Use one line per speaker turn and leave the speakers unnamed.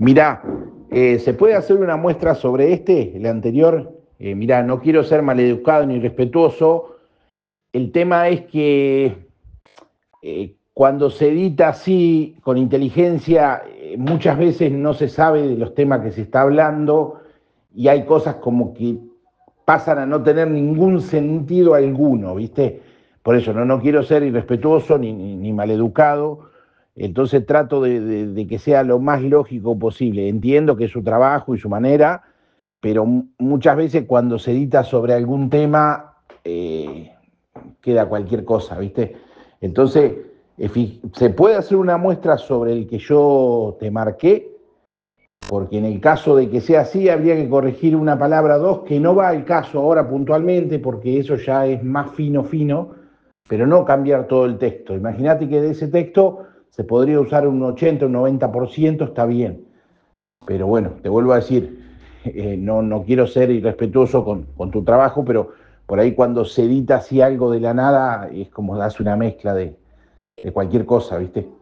Mirá, ¿se puede hacer una muestra sobre el anterior? Mirá, no quiero ser maleducado ni irrespetuoso. El tema es que cuando se edita así, con inteligencia, muchas veces no se sabe de los temas que se está hablando y hay cosas como que pasan a no tener ningún sentido alguno, ¿viste? Por eso no quiero ser irrespetuoso ni maleducado, entonces trato de que sea lo más lógico posible. Entiendo que es su trabajo y su manera, pero muchas veces cuando se edita sobre algún tema queda cualquier cosa, ¿viste? Entonces, se puede hacer una muestra sobre el que yo te marqué, porque en el caso de que sea así, habría que corregir una palabra o dos, que no va al caso ahora puntualmente, porque eso ya es más fino, pero no cambiar todo el texto. Imagínate que de ese texto se podría usar un 80, un 90%, está bien. Pero bueno, te vuelvo a decir, no quiero ser irrespetuoso con tu trabajo, pero por ahí cuando se edita así algo de la nada, es como darse una mezcla de cualquier cosa, ¿viste?